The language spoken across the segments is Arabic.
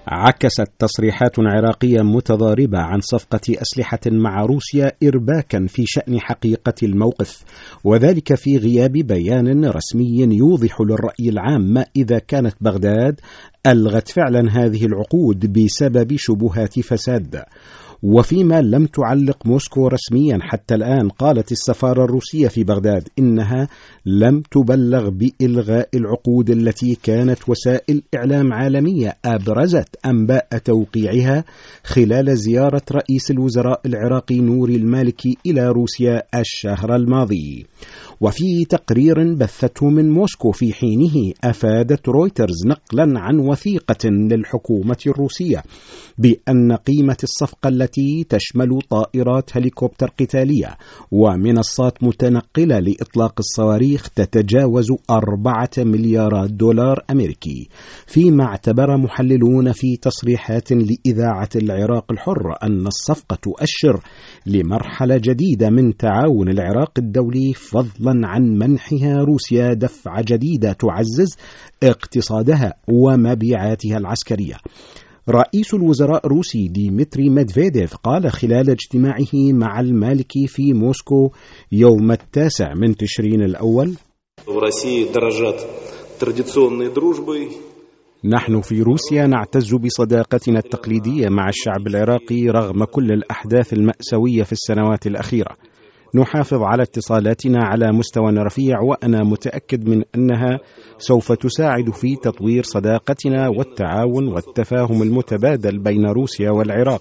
عكست تصريحات عراقية متضاربة عن صفقة أسلحة مع روسيا إرباكا في شأن حقيقة الموقف، وذلك في غياب بيان رسمي يوضح للرأي العام ما إذا كانت بغداد ألغت فعلا هذه العقود بسبب شبهات فساد. وفيما لم تعلق موسكو رسميا حتى الآن، قالت السفارة الروسية في بغداد إنها لم تبلغ بإلغاء العقود التي كانت وسائل إعلام عالمية أبرزت أنباء توقيعها خلال زيارة رئيس الوزراء العراقي نوري المالكي إلى روسيا الشهر الماضي. وفي تقرير بثته من موسكو في حينه، أفادت رويترز نقلا عن وثيقة للحكومة الروسية بأن قيمة الصفقة التي تشمل طائرات هليكوبتر قتالية ومنصات متنقلة لإطلاق الصواريخ تتجاوز 4 مليارات دولار أمريكي، فيما اعتبر محللون في تصريحات لإذاعة العراق الحر أن الصفقة تؤشر لمرحلة جديدة من تعاون العراق الدولي، فضلا عن منحها روسيا دفعة جديدة تعزز اقتصادها ومبيعاتها العسكرية. رئيس الوزراء الروسي ديمتري ميدفيديف قال خلال اجتماعه مع المالكي في موسكو يوم 9 من تشرين الأول: نحن في روسيا نعتز بصداقتنا التقليدية مع الشعب العراقي رغم كل الأحداث المأساوية في السنوات الأخيرة. نحافظ على اتصالاتنا على مستوى رفيع، وأنا متأكد من أنها سوف تساعد في تطوير صداقتنا والتعاون والتفاهم المتبادل بين روسيا والعراق.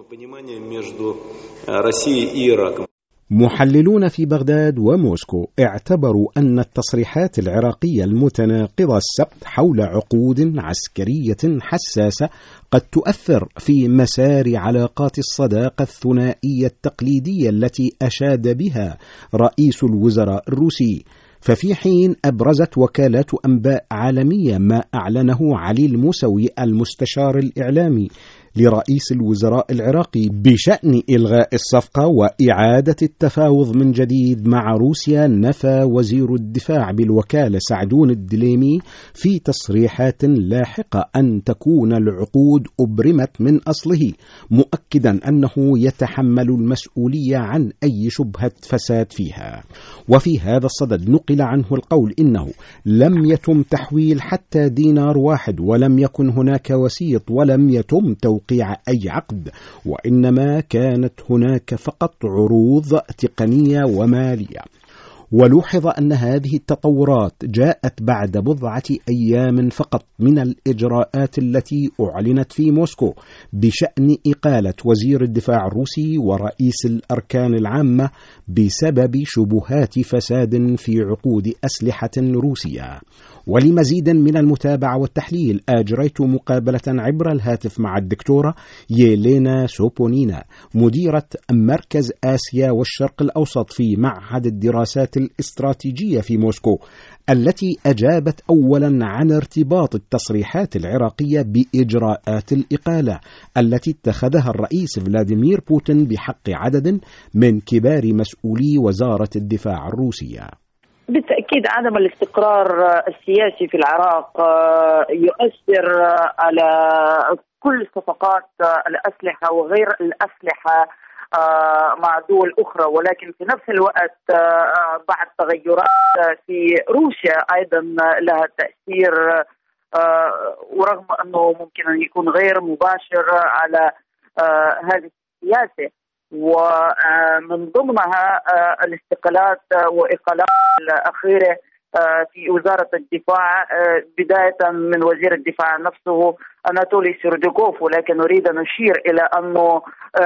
محللون في بغداد وموسكو اعتبروا أن التصريحات العراقية المتناقضة السبت حول عقود عسكرية حساسة قد تؤثر في مسار علاقات الصداقة الثنائية التقليدية التي أشاد بها رئيس الوزراء الروسي. ففي حين أبرزت وكالات أنباء عالمية ما أعلنه علي الموسوي المستشار الإعلامي لرئيس الوزراء العراقي بشأن إلغاء الصفقة وإعادة التفاوض من جديد مع روسيا، نفى وزير الدفاع بالوكالة سعدون الدليمي في تصريحات لاحقة أن تكون العقود أبرمت من أصله، مؤكدا أنه يتحمل المسؤولية عن أي شبهة فساد فيها. وفي هذا الصدد نقل عنه القول إنه لم يتم تحويل حتى دينار واحد، ولم يكن هناك وسيط، ولم يتم توقيع أي عقد، وإنما كانت هناك فقط عروض تقنية ومالية. ولوحظ أن هذه التطورات جاءت بعد بضعة أيام فقط من الإجراءات التي أعلنت في موسكو بشأن إقالة وزير الدفاع الروسي ورئيس الأركان العامة بسبب شبهات فساد في عقود أسلحة روسية. ولمزيد من المتابعة والتحليل أجريت مقابلة عبر الهاتف مع الدكتورة ييلينا سوبونينا، مديرة مركز آسيا والشرق الأوسط في معهد الدراسات الاستراتيجية في موسكو، التي أجابت أولا عن ارتباط التصريحات العراقية بإجراءات الإقالة التي اتخذها الرئيس فلاديمير بوتين بحق عدد من كبار مسؤولي وزارة الدفاع الروسية. بالتأكيد عدم الاستقرار السياسي في العراق يؤثر على كل صفقات الأسلحة وغير الأسلحة مع دول أخرى، ولكن في نفس الوقت بعد تغيرات في روسيا أيضا لها تأثير، ورغم أنه ممكن أن يكون غير مباشر على هذه السياسة، ومن ضمنها الاستقالات وإقالات الأخيرة في وزارة الدفاع، بداية من وزير الدفاع نفسه أناتولي سيردوغوف. ولكن نريد أن نشير إلى أنه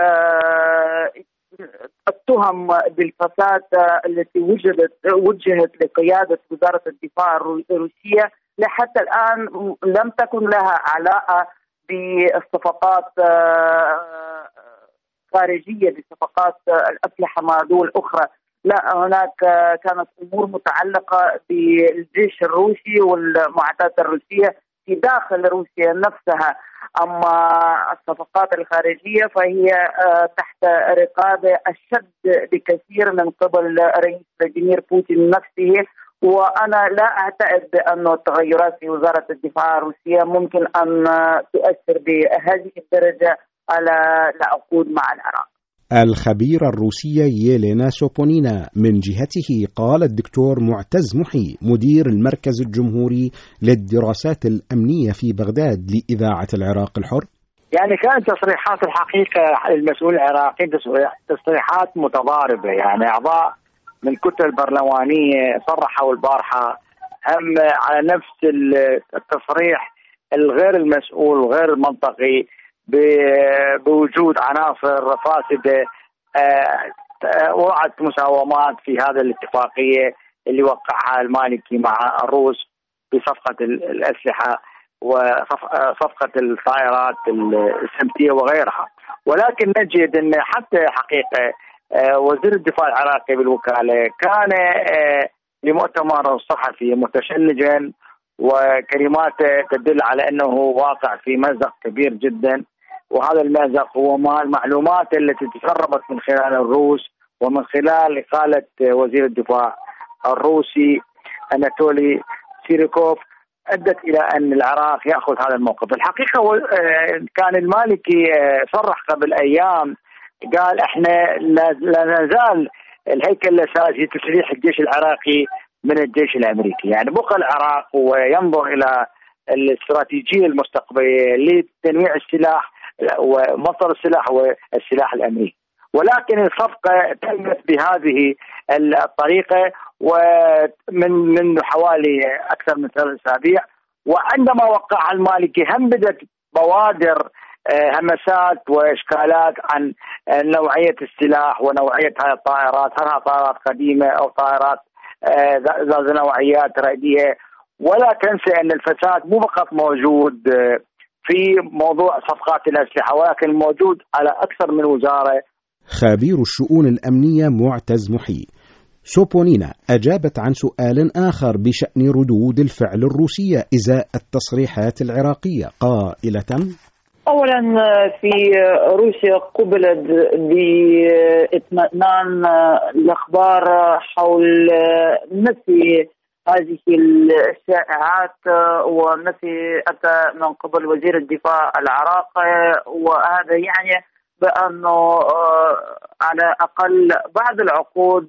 التهم بالفساد التي وجهت لقيادة وزارة الدفاع الروسية لحتى الآن لم تكن لها علاقة بالصفقات خارجية، بصفقات الأسلحة مع دول أخرى. لا، هناك كانت أمور متعلقة بالجيش الروسي والمعدات الروسية في داخل روسيا نفسها. أما الصفقات الخارجية فهي تحت رقابة أشد بكثير من قبل رئيس فلاديمير بوتين نفسه، وأنا لا أعتقد بأن التغيرات في وزارة الدفاع الروسية ممكن أن تؤثر بهذه الدرجة على العقود مع العراق. الخبيرة الروسية ييلينا سوبونينا من جهته قال الدكتور معتز محي مدير المركز الجمهوري للدراسات الأمنية في بغداد لإذاعة العراق الحر: يعني كانت تصريحات الحقيقة المسؤول العراقي تصريحات متضاربة، يعني أعضاء من الكتل البرلمانية صرحوا البارحة هم على نفس التصريح الغير المسؤول وغير المنطقي بوجود عناصر فاسدة وضعت مساومات في هذا الاتفاقية اللي وقعها المالكي مع الروس بصفقة الأسلحة وصفقة الطائرات السمتية وغيرها. ولكن نجد أن حتى حقيقة وزير الدفاع العراقي بالوكالة كان لمؤتمر صحفي متشنجا، وكلماته تدل على أنه واقع في مأزق كبير جدا، وهذا المأزق هو المعلومات التي تسربت من خلال الروس ومن خلال إقالة وزير الدفاع الروسي أناتولي سيريكوف أدت إلى أن العراق يأخذ هذا الموقف. الحقيقة كان المالكي صرح قبل أيام قال إحنا لا نزال الهيكل الأساسي تسليح الجيش العراقي من الجيش الأمريكي، يعني بقى العراق وينظر إلى الاستراتيجية المستقبلية لتنويع السلاح ومصدر السلاح والسلاح الأمريكي. ولكن الصفقة تمت بهذه الطريقة ومن حوالي أكثر من 3 أسابيع، وعندما وقع المالكي هم بدأت بوادر همسات وإشكالات عن نوعية السلاح ونوعية هذه الطائرات، هل طائرات قديمة أو طائرات ذات نوعيات رائدية. ولا تنسى أن الفساد مو فقط موجود في موضوع صفقات الأسلحة ولكن موجود على أكثر من وزارة. خبير الشؤون الأمنية معتز محي. سوبونينا أجابت عن سؤال آخر بشأن ردود الفعل الروسية إزاء التصريحات العراقية قائلة: أولا في روسيا قبلت باطمئنان الأخبار حول نفي هذه الشائعات ونفي أتى من قبل وزير الدفاع العراقي، وهذا يعني بأنه على أقل بعض العقود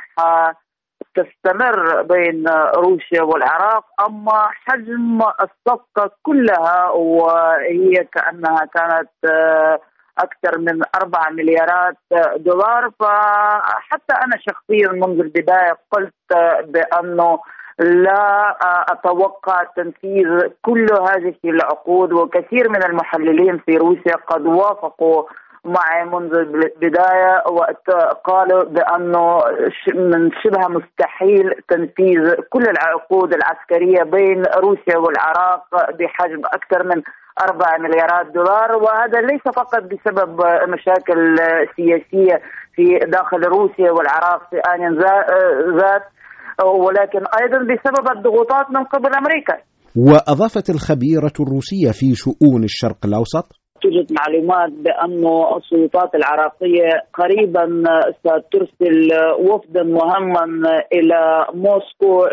تستمر بين روسيا والعراق، أما حجم الصفقة كلها وهي كأنها كانت أكثر من 4 مليارات دولار. فحتى أنا شخصيا منذ البداية قلت بأنه لا أتوقع تنفيذ كل هذه العقود، وكثير من المحللين في روسيا قد وافقوا معي منذ البداية وقالوا بأنه من شبه مستحيل تنفيذ كل العقود العسكرية بين روسيا والعراق بحجم أكثر من 4 مليارات دولار. وهذا ليس فقط بسبب مشاكل سياسية في داخل روسيا والعراق في آن ذات، ولكن أيضا بسبب الضغوطات من قبل أمريكا. وأضافت الخبيرة الروسية في شؤون الشرق الأوسط: توجد معلومات بأن السلطات العراقية قريبا سترسل وفدا مهما إلى موسكو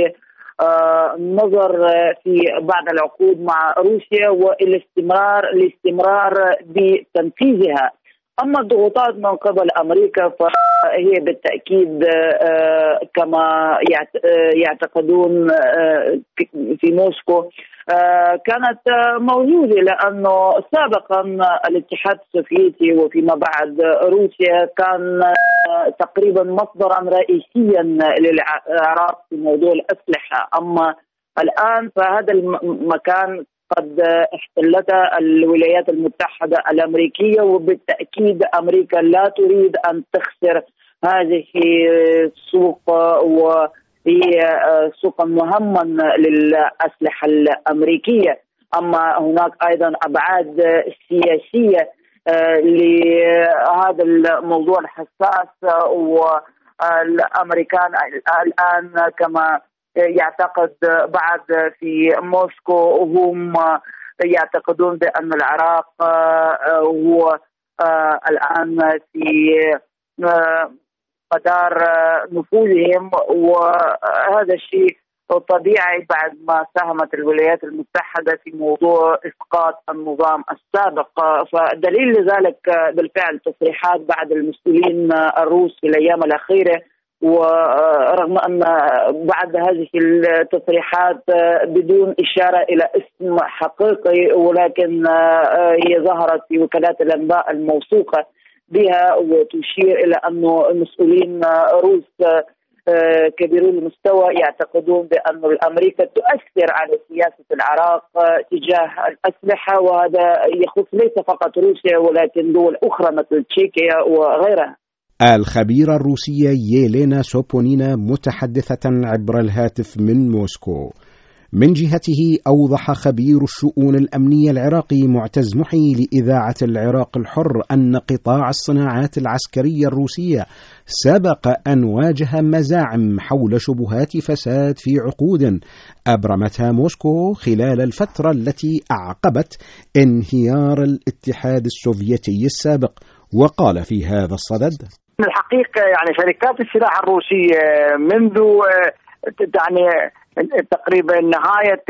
للنظر في بعض العقود مع روسيا والاستمرار بتنفيذها. أما الضغوطات من قبل أمريكا فهي بالتأكيد كما يعتقدون في موسكو كانت موجودة، لأنه سابقا الاتحاد السوفيتي وفيما بعد روسيا كان تقريبا مصدرا رئيسيا للعراق في موضوع الأسلحة. أما الآن فهذا المكان قد احتلتها الولايات المتحدة الأمريكية، وبالتأكيد أمريكا لا تريد أن تخسر هذه السوق، وهي سوقا مهما للأسلحة الأمريكية. أما هناك أيضا أبعاد سياسية لهذا الموضوع الحساس، والأمريكان الآن كما يعتقد بعد في موسكو هم يعتقدون بأن العراق هو الآن في مدار نفوذهم، وهذا الشيء طبيعي بعد ما ساهمت الولايات المتحدة في موضوع إسقاط النظام السابق. فدليل لذلك بالفعل تصريحات بعض المسؤولين الروس في الأيام الأخيرة، ورغم أن بعد هذه التصريحات بدون إشارة إلى اسم حقيقي، ولكن هي ظهرت في وكالات الأنباء الموثوقة بها، وتشير إلى أن المسؤولين روس كبيرو المستوى يعتقدون بأن أمريكا تؤثر على سياسة العراق تجاه الأسلحة، وهذا يخص ليس فقط روسيا ولكن دول أخرى مثل تشيكيا وغيرها. الخبيرة الروسية ييلينا سوبونينا متحدثة عبر الهاتف من موسكو. من جهته أوضح خبير الشؤون الأمنية العراقي معتز محي لإذاعة العراق الحر أن قطاع الصناعات العسكرية الروسية سبق أن واجه مزاعم حول شبهات فساد في عقود أبرمتها موسكو خلال الفترة التي أعقبت انهيار الاتحاد السوفيتي السابق. وقال في هذا الصدد: الحقيقة يعني شركات السلاح الروسية منذ يعني تقريبا نهاية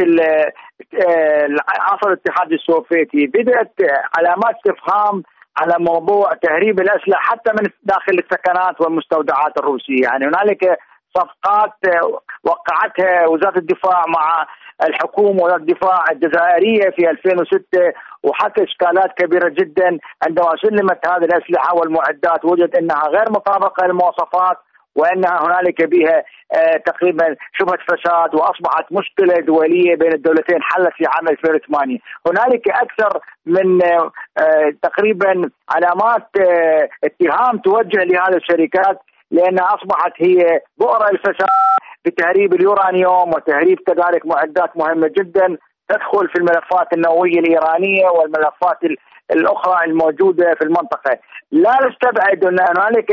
عصر الاتحاد السوفيتي بدأت علامات استفهام على موضوع تهريب الأسلحة حتى من داخل السكنات والمستودعات الروسية. يعني هنالك صفقات وقعتها وزارة الدفاع مع الحكومة وزارة الدفاع الجزائرية في 2006، وحتى إشكالات كبيرة جدا عندما سلمت هذه الأسلحة والمعدات وجد أنها غير مطابقة للمواصفات، وأنها هنالك بها تقريبا شبهة فساد، وأصبحت مشكلة دولية بين الدولتين حلت في عام 2008. هنالك أكثر من تقريبا علامات اتهام توجه لهذه الشركات، لأنها أصبحت هي بؤرة الفساد بتهريب اليورانيوم وتهريب كذلك معدات مهمة جدا تدخل في الملفات النووية الإيرانية والملفات الأخرى الموجودة في المنطقة. لا نستبعد أن هنالك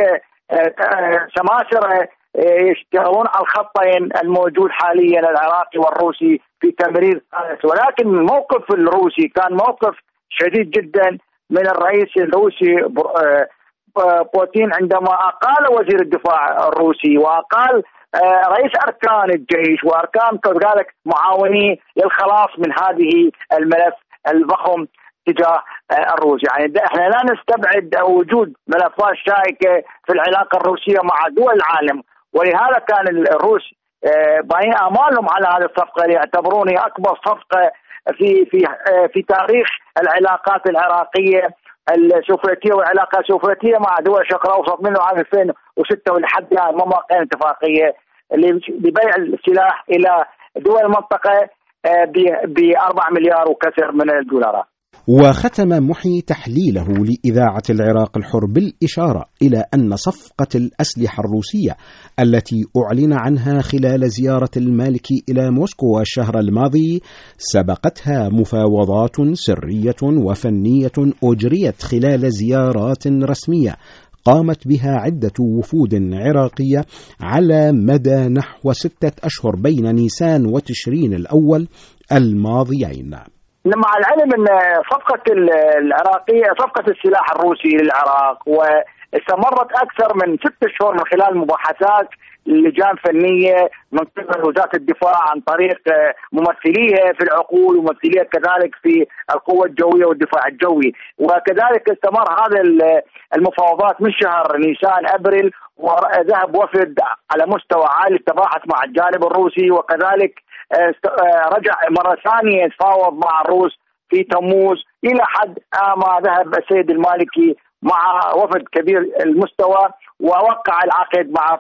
سماسرة يشتغلون على الخطين الموجود حاليا العراقي والروسي في تمرير، ولكن الموقف الروسي كان موقف شديد جدا من الرئيس الروسي بوتين عندما أقال وزير الدفاع الروسي وأقال رئيس أركان الجيش وأركان كذلك معاوني للخلاص من هذه الملف الضخم تجاه الروس. يعني احنا لا نستبعد وجود ملفات شائكة في العلاقة الروسية مع دول العالم، ولهذا كان الروس باين آمالهم على هذه الصفقة يعتبرونها أكبر صفقة في تاريخ العلاقات العراقية السوفيتية والعلاقة السوفيتية مع دول الشرق الأوسط منذ عام 2006 ولحد الآن مواقع اتفاقية لبيع السلاح إلى دول المنطقة ب4 مليار وكسر من الدولارات. وختم محي تحليله لإذاعة العراق الحر بالإشارة إلى أن صفقة الأسلحة الروسية التي أعلن عنها خلال زيارة المالكي إلى موسكو الشهر الماضي سبقتها مفاوضات سرية وفنية أجريت خلال زيارات رسمية قامت بها عدة وفود عراقية على مدى نحو 6 أشهر بين نيسان وتشرين الأول الماضيين. مع العلم أن صفقة العراقية صفقة السلاح الروسي للعراق واستمرت أكثر من 6 شهور من خلال مباحثات لجان فنية من قبل وزارة الدفاع عن طريق ممثليها في العقول وممثليها كذلك في القوة الجوية والدفاع الجوي، وكذلك استمر هذا المفاوضات من شهر نيسان أبريل، وذهب وفد على مستوى عالي تباحث مع الجانب الروسي، وكذلك رجع مرة ثانية يتفاوض مع الروس في تموز إلى حد ما ذهب السيد المالكي مع وفد كبير المستوى ووقع العقد مع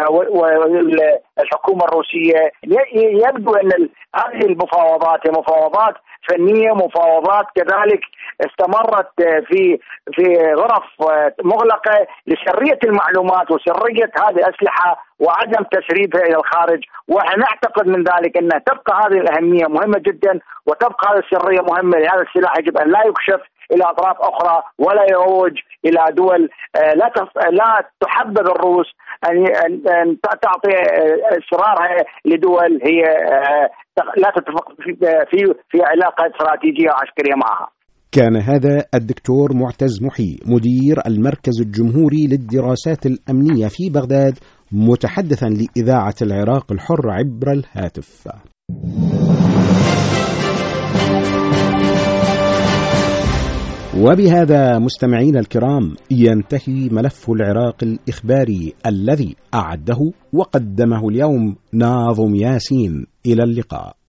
الحكومة الروسية. يبدو أن هذه المفاوضات هي مفاوضات فنية، مفاوضات كذلك استمرت في غرف مغلقة لسرية المعلومات وسرية هذه الأسلحة وعدم تسريبها إلى الخارج، ونحن نعتقد من ذلك أن تبقى هذه الأهمية مهمة جدا وتبقى هذه السرية مهمة، لهذا السلاح يجب أن لا يكشف إلى أطراف أخرى ولا يروج إلى دول لا تحبذ الروس أن تعطي إصرارها لدول هي لا تتفق في علاقة استراتيجية عسكرية معها. كان هذا الدكتور معتز محي مدير المركز الجمهوري للدراسات الأمنية في بغداد متحدثا لإذاعة العراق الحر عبر الهاتف. وبهذا مستمعين الكرام ينتهي ملف العراق الإخباري الذي أعده وقدمه اليوم ناظم ياسين. إلى اللقاء.